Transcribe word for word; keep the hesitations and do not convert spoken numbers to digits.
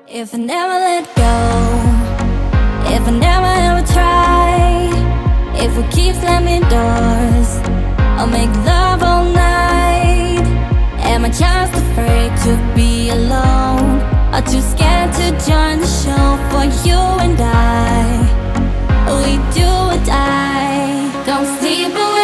If I never let go, if I never ever try, if we keep slamming doors, I'll make love all night. Am I just afraid to be alone, or too scared to join the show? For you and I, we do or die. Don't sleep away.